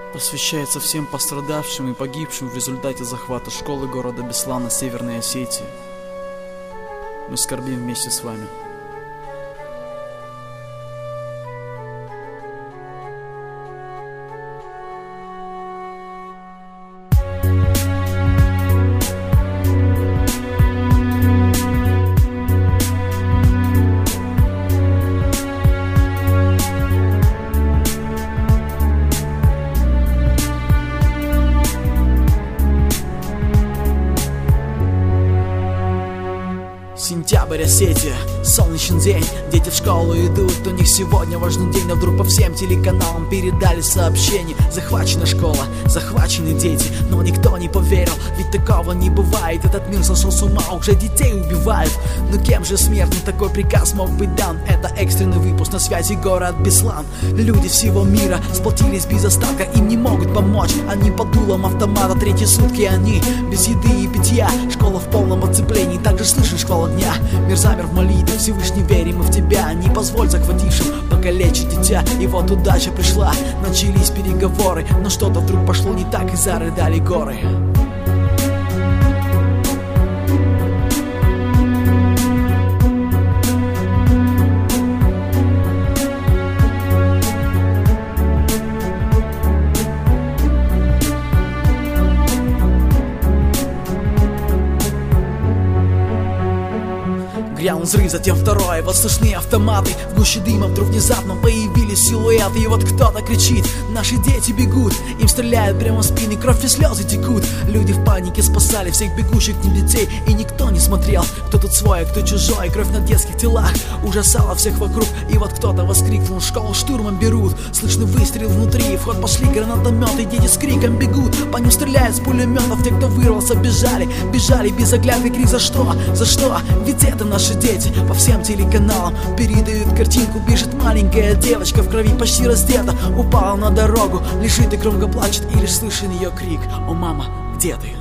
Посвящается всем пострадавшим и погибшим в результате захвата школы города Беслана Северной Осетии. Мы скорбим вместе с вами. Сентябрь, Осетия, солнечный день. Дети в школу идут, у них сегодня важный день. Но вдруг по всем телеканалам передали сообщение: захвачена школа, захвачены дети. Но никто не поверил, ведь такого не бывает. Этот мир сошел с ума, уже детей убивают. Но кем же смертный такой приказ мог быть дан? Это экстренный выпуск, на связи город Беслан. Люди всего мира сплотились без остатка, им не могут помочь. Они под дулом автомата, третьи сутки они без еды и питья. Школа в полном оцеплении, также слышен шквал огня. Мир замер в молитве, Всевышний, верим мы в тебя. Не позволь захватившим покалечить дитя. И вот удача пришла, начались переговоры. Но что-то вдруг пошло не так, и зарыдали горы. Грянул взрыв, затем второй, вот слышны автоматы. В гуще дыма вдруг внезапно появились силуэты. И вот кто-то кричит: наши дети бегут. Им стреляют прямо в спины, кровь и слезы текут. Люди в панике спасали всех бегущих к ним детей. И никто не смотрел, кто тут свой, а кто чужой. Кровь на детских телах ужасала всех вокруг. И вот кто-то воскликнул: школу штурмом берут. Слышны выстрел внутри, в ход пошли гранатометы. Дети с криком бегут, по ним стреляют с пулеметов. Те, кто вырвался, бежали, бежали без оглядки. Крик: за что? За что? Ведь это наши дети. По всем телеканалам передают картинку. Бежит маленькая девочка в крови, почти раздета. Упала на дорогу, лежит и громко плачет. И лишь слышен ее крик: о, мама, где ты?